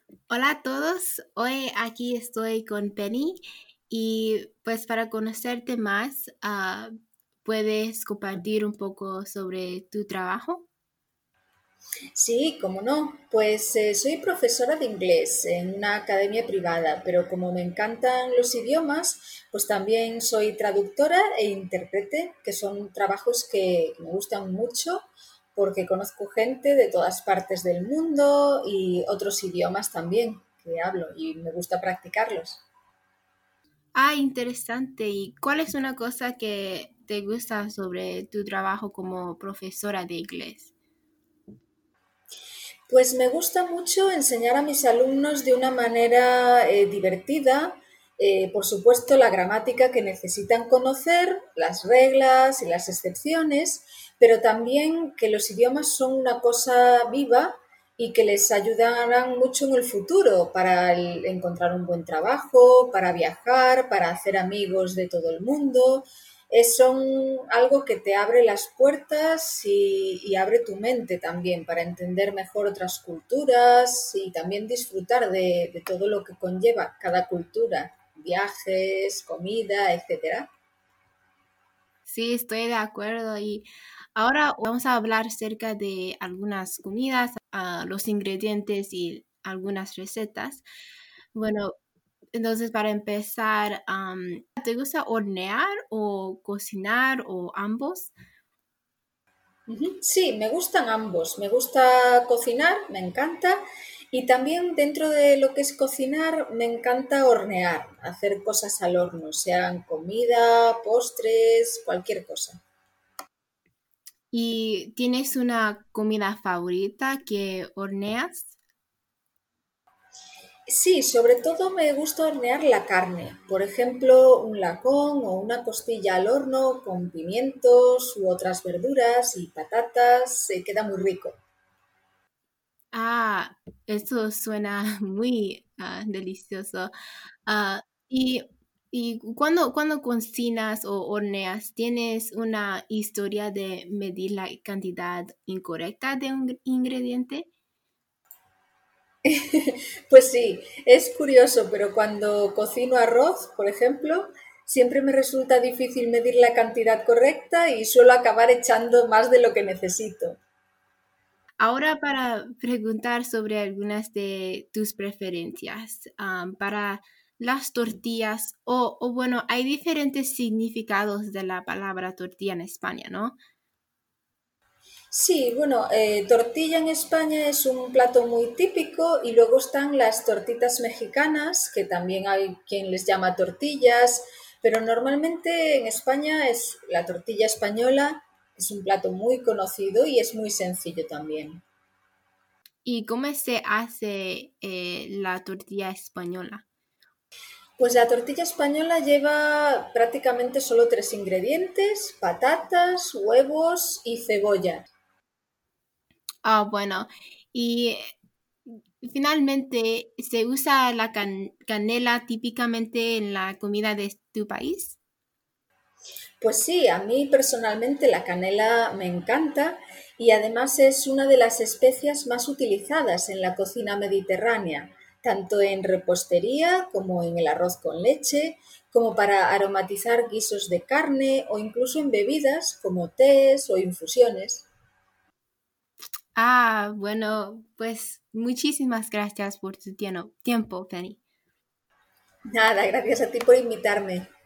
Hola a todos, hoy aquí estoy con Penny y pues para conocerte más, puedes compartir un poco sobre tu trabajo. Sí, cómo no. Pues soy profesora de inglés en una academia privada, pero como me encantan los idiomas, pues también soy traductora e intérprete, que son trabajos que me gustan mucho porque conozco gente de todas partes del mundo y otros idiomas también que hablo y me gusta practicarlos. Interesante. ¿Y cuál es una cosa que te gusta sobre tu trabajo como profesora de inglés? Pues me gusta mucho enseñar a mis alumnos de una manera divertida, por supuesto la gramática que necesitan conocer, las reglas y las excepciones, pero también que los idiomas son una cosa viva y que les ayudarán mucho en el futuro para encontrar un buen trabajo, para viajar, para hacer amigos de todo el mundo. Son algo que te abre las puertas y abre tu mente también para entender mejor otras culturas y también disfrutar de todo lo que conlleva cada cultura, viajes, comida, etcétera. Sí, estoy de acuerdo. Y ahora vamos a hablar acerca de algunas comidas, los ingredientes y algunas recetas. Bueno, entonces para empezar, ¿te gusta hornear o cocinar o ambos? Ujú. Sí, me gustan ambos. Me gusta cocinar, me encanta. Y también dentro de lo que es cocinar, me encanta hornear, hacer cosas al horno, sean comida, postres, cualquier cosa. ¿Y tienes una comida favorita que horneas? Sí, sobre todo me gusta hornear la carne. Por ejemplo, un lacón o una costilla al horno con pimientos u otras verduras y patatas. Se queda muy rico. Ah, eso suena muy delicioso. Ah, y y cuando cocinas o horneas, ¿tienes una historia de medir la cantidad incorrecta de un ingrediente? Pues sí, es curioso, pero cuando cocino arroz, por ejemplo, siempre me resulta difícil medir la cantidad correcta y suelo acabar echando más de lo que necesito. Ahora para preguntar sobre algunas de tus preferencias, para las tortillas, o bueno, hay diferentes significados de la palabra tortilla en España, ¿no? Sí, bueno, tortilla en España es un plato muy típico y luego están las tortitas mexicanas, que también hay quien les llama tortillas, pero normalmente en España es la tortilla española, es un plato muy conocido y es muy sencillo también. ¿Y cómo se hace la tortilla española? Pues la tortilla española lleva prácticamente solo tres ingredientes: patatas, huevos y cebolla. Bueno, y finalmente, ¿se usa la canela típicamente en la comida de tu país? Pues sí, a mí personalmente la canela me encanta y además es una de las especias más utilizadas en la cocina mediterránea, tanto en repostería como en el arroz con leche, como para aromatizar guisos de carne o incluso en bebidas como tés o infusiones. Bueno, pues muchísimas gracias por tu tiempo, Penny. Nada, gracias a ti por invitarme.